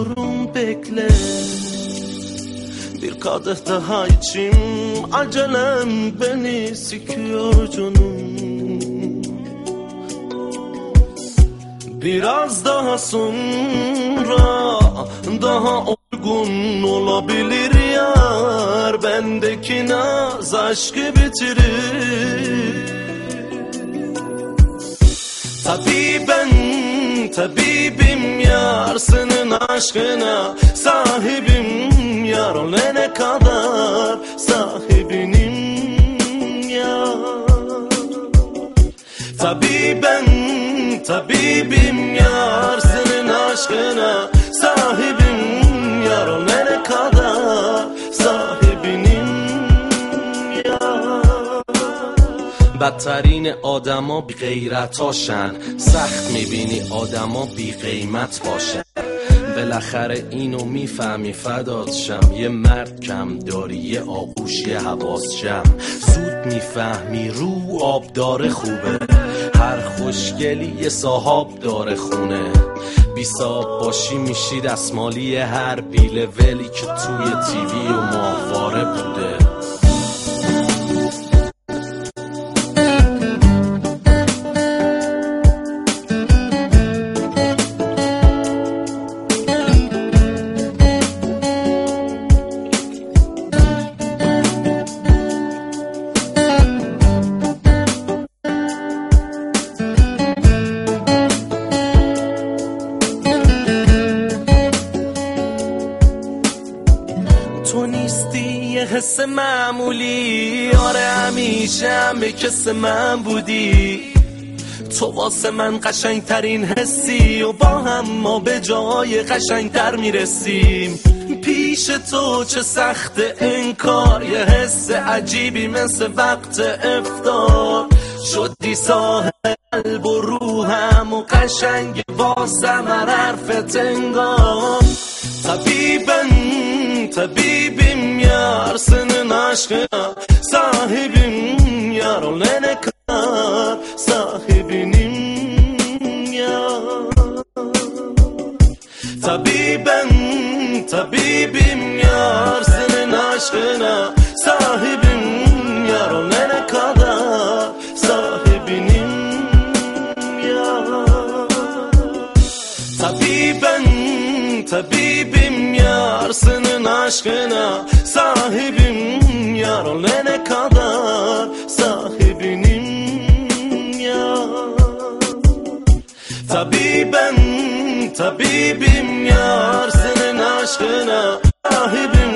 bekliyorum, bekle. Bir kadeh daha içim, acelem beni sikiyor canım. Biraz daha sonra daha uygun olabilir yar. Bendeki naz aşkı bitirir. Tabii ben tabibim yar, senin aşkına sahibim yar. Ölene kadar sahibinim yar. Tabii ben tabibim yar, senin aşkına sahibim yar. Ölene kadar sahibinim yar. بدترین آدما بی غیرتاشن، سخت میبینی آدما بی قیمت باشن. بالاخره اینو میفهمی فدات شم، یه مرد کم داری یه آغوش یه حواس جم. زود میفهمی رو آبدار خوبه، هر خوشگلی یه صاحب داره خونه. بی صاحب باشی میشی دستمالی هر بیله ولی که توی تیوی و ماهواره بوده. تو نیستی یه حس معمولی، آره همیشه هم به کس من بودی. تو واسه من قشنگ ترین حسی و با هم ما به جای قشنگ تر میرسیم. پیش تو چه سخت انکار، یه حس عجیبی مثل وقت افطار. شدی صاحب قلب و روحم و قشنگ واسم هر حرفت انگار. Tabibim yar, senin aşkına sahibim yar. Ölene kadar sahibinim yar. Tabibim yar, senin aşkına sahibim yar. Ölene kadar sahibinim yar. Tabibim yar, senin aşkına sahibim yar. Ölene kadar sahibinim yar. Tabibim yar, senin aşkına sahibim